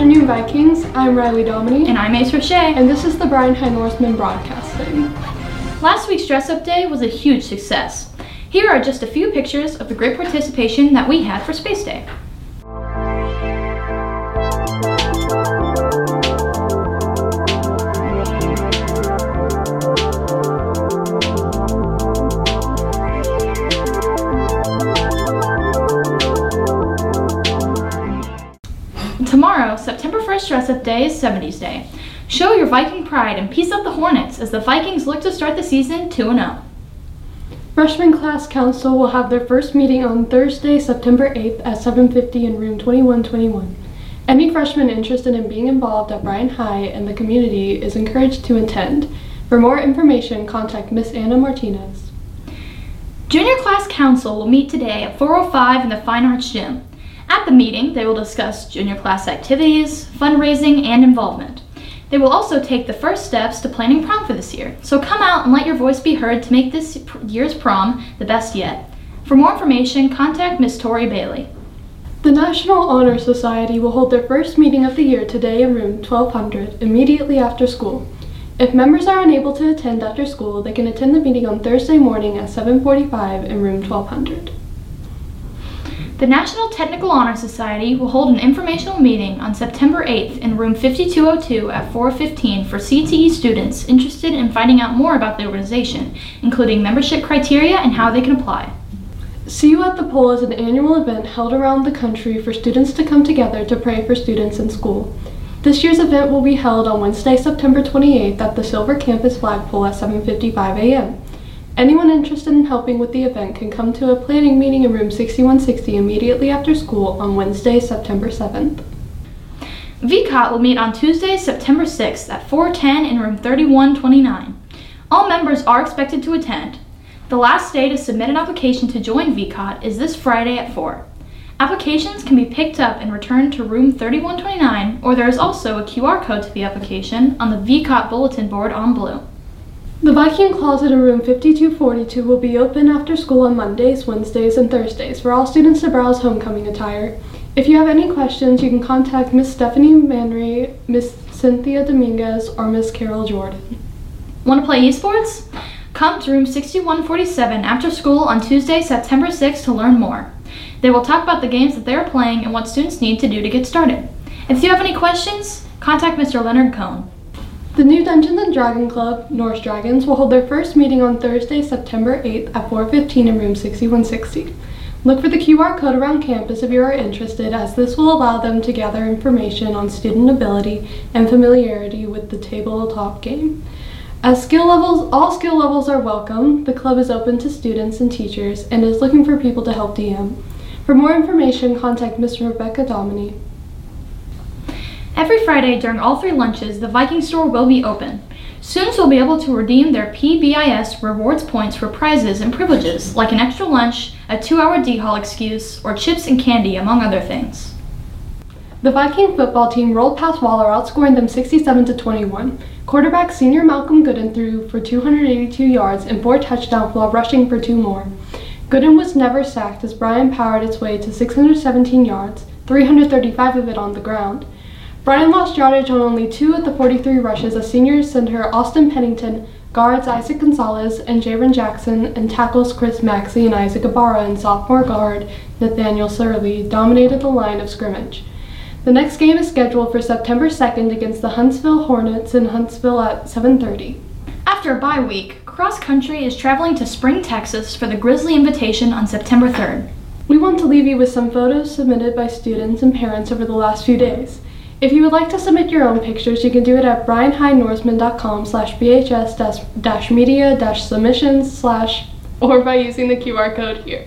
afternoon, Vikings. I'm Riley Dominy. And I'm Ace Roche. And this is the Bryan High Norseman Broadcasting. Last week's dress-up day was a huge success. Here are just a few pictures of the great participation that we had for Space Day. Tomorrow, September 1st dress-up day is 70s Day. Show your Viking pride and peace out the Hornets as the Vikings look to start the season 2-0. Freshman Class Council will have their first meeting on Thursday, September 8th at 7:50 in room 2121. Any freshman interested in being involved at Bryan High and the community is encouraged to attend. For more information, contact Miss Anna Martinez. Junior Class Council will meet today at 4:05 in the Fine Arts Gym. At the meeting, they will discuss junior class activities, fundraising, and involvement. They will also take the first steps to planning prom for this year, so come out and let your voice be heard to make this year's prom the best yet. For more information, contact Miss Tori Bailey. The National Honor Society will hold their first meeting of the year today in room 1200, immediately after school. If members are unable to attend after school, they can attend the meeting on Thursday morning at 7:45 in room 1200. The National Technical Honor Society will hold an informational meeting on September 8th in room 5202 at 4:15 for CTE students interested in finding out more about the organization, including membership criteria and how they can apply. See You at the Pole is an annual event held around the country for students to come together to pray for students in school. This year's event will be held on Wednesday, September 28th at the Silver Campus Flagpole at 7:55 a.m. Anyone interested in helping with the event can come to a planning meeting in room 6160 immediately after school on Wednesday, September 7th. VCOT will meet on Tuesday, September 6th at 4:10 in room 3129. All members are expected to attend. The last day to submit an application to join VCOT is this Friday at 4. Applications can be picked up and returned to room 3129, or there is also a QR code to the application on the VCOT bulletin board on blue. The Viking Closet in room 5242 will be open after school on Mondays, Wednesdays, and Thursdays for all students to browse homecoming attire. If you have any questions, you can contact Miss Stephanie Manry, Miss Cynthia Dominguez, or Miss Carol Jordan. Want to play esports? Come to room 6147 after school on Tuesday, September 6th to learn more. They will talk about the games that they are playing and what students need to do to get started. If you have any questions, contact Mr. Leonard Cohn. The new Dungeons & Dragons Club, Norse Dragons, will hold their first meeting on Thursday, September 8th at 4:15 in room 6160. Look for the QR code around campus if you are interested, as this will allow them to gather information on student ability and familiarity with the tabletop game. As all skill levels are welcome, the club is open to students and teachers and is looking for people to help DM. For more information, contact Ms. Rebecca Dominy. Every Friday during all 3 lunches, the Viking store will be open. Students will be able to redeem their PBIS rewards points for prizes and privileges, like an extra lunch, a 2-hour D-Hall excuse, or chips and candy, among other things. The Viking football team rolled past Waller, outscoring them 67-21. Quarterback senior Malcolm Gooden threw for 282 yards and 4 touchdowns while rushing for 2 more. Gooden was never sacked as Bryan powered its way to 617 yards, 335 of it on the ground. Bryan lost yardage on only 2 of the 43 rushes as senior center Austin Pennington, guards Isaac Gonzalez and Jaron Jackson, and tackles Chris Maxey and Isaac Ibarra and sophomore guard Nathaniel Surley dominated the line of scrimmage. The next game is scheduled for September 2nd against the Huntsville Hornets in Huntsville at 7:30. After a bye week, Cross Country is traveling to Spring, Texas for the Grizzly Invitation on September 3rd. We want to leave you with some photos submitted by students and parents over the last few days. If you would like to submit your own pictures, you can do it at bryanhighnorseman.com/bhs-media-submissions/ or by using the QR code here.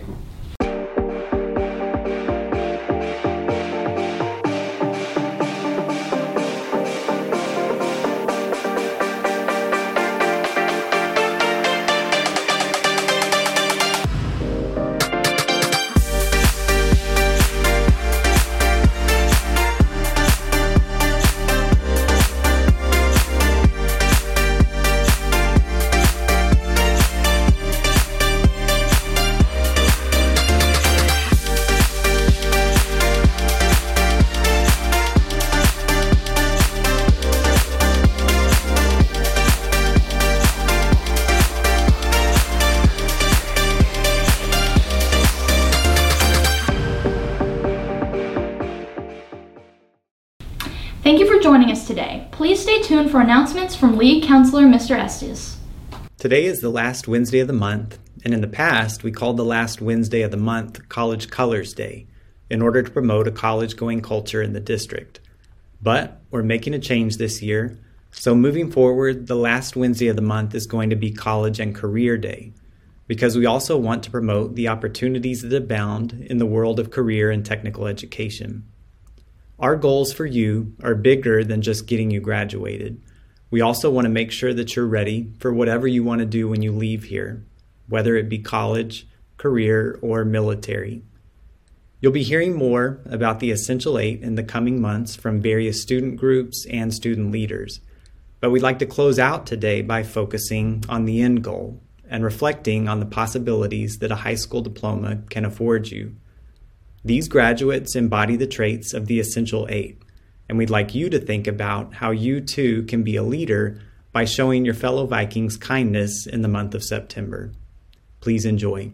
today. Please stay tuned for announcements from Lead Counselor Mr. Estes. Today is the last Wednesday of the month, and in the past, we called the last Wednesday of the month College Colors Day in order to promote a college-going culture in the district. But we're making a change this year, so moving forward, the last Wednesday of the month is going to be College and Career Day, because we also want to promote the opportunities that abound in the world of career and technical education. Our goals for you are bigger than just getting you graduated. We also want to make sure that you're ready for whatever you want to do when you leave here, whether it be college, career, or military. You'll be hearing more about the Essential 8 in the coming months from various student groups and student leaders. But we'd like to close out today by focusing on the end goal and reflecting on the possibilities that a high school diploma can afford you. These graduates embody the traits of the Essential 8, and we'd like you to think about how you too can be a leader by showing your fellow Vikings kindness in the month of September. Please enjoy.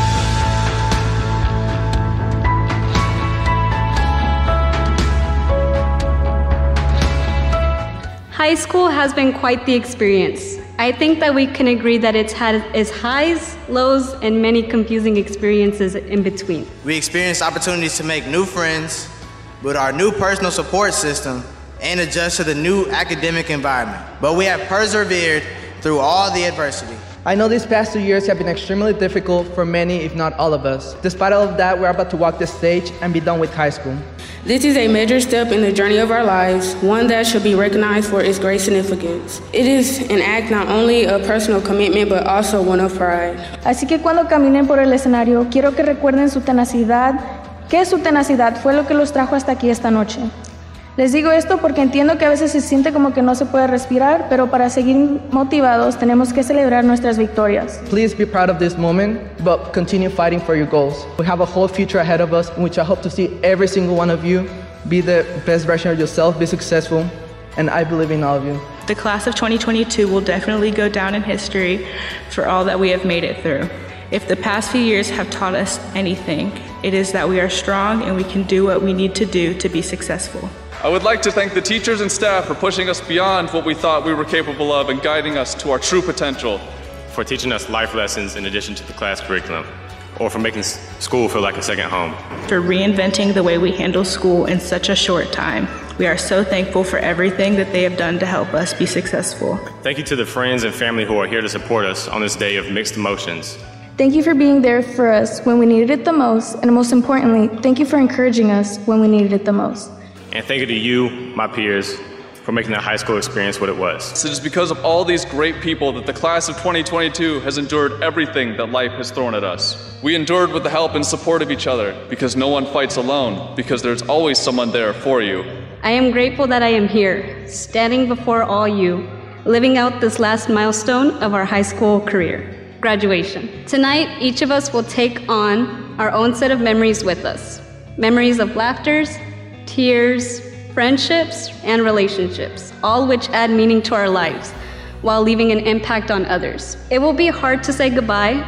High school has been quite the experience. I think that we can agree that it's had its highs, lows, and many confusing experiences in between. We experienced opportunities to make new friends, build our new personal support system, and adjust to the new academic environment. But we have persevered through all the adversity. I know these past 2 years have been extremely difficult for many, if not all of us. Despite all of that, we're about to walk this stage and be done with high school. This is a major step in the journey of our lives, one that should be recognized for its great significance. It is an act not only of personal commitment, but also one of pride. Así que cuando caminen por el escenario, quiero que recuerden su tenacidad, que su tenacidad fue lo que los trajo hasta aquí esta noche. Les digo esto porque entiendo que a veces se siente como que no se puede respirar, pero para seguir motivados tenemos que celebrar nuestras victorias. Please be proud of this moment, but continue fighting for your goals. We have a whole future ahead of us, in which I hope to see every single one of you be the best version of yourself, be successful, and I believe in all of you. The class of 2022 will definitely go down in history for all that we have made it through. If the past few years have taught us anything, it is that we are strong and we can do what we need to do to be successful. I would like to thank the teachers and staff for pushing us beyond what we thought we were capable of and guiding us to our true potential. For teaching us life lessons in addition to the class curriculum, or for making school feel like a second home. For reinventing the way we handle school in such a short time. We are so thankful for everything that they have done to help us be successful. Thank you to the friends and family who are here to support us on this day of mixed emotions. Thank you for being there for us when we needed it the most, and most importantly, thank you for encouraging us when we needed it the most. And thank you to you, my peers, for making that high school experience what it was. It is because of all these great people that the class of 2022 has endured everything that life has thrown at us. We endured with the help and support of each other because no one fights alone, because there's always someone there for you. I am grateful that I am here, standing before all you, living out this last milestone of our high school career, graduation. Tonight, each of us will take on our own set of memories with us. Memories of laughters, tears, friendships, and relationships, all which add meaning to our lives while leaving an impact on others. It will be hard to say goodbye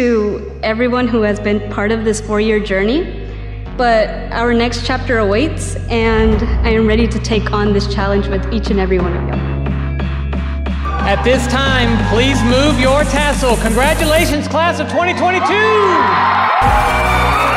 to everyone who has been part of this 4-year journey, but our next chapter awaits, and I am ready to take on this challenge with each and every one of you. At this time, please move your tassel. Congratulations, class of 2022!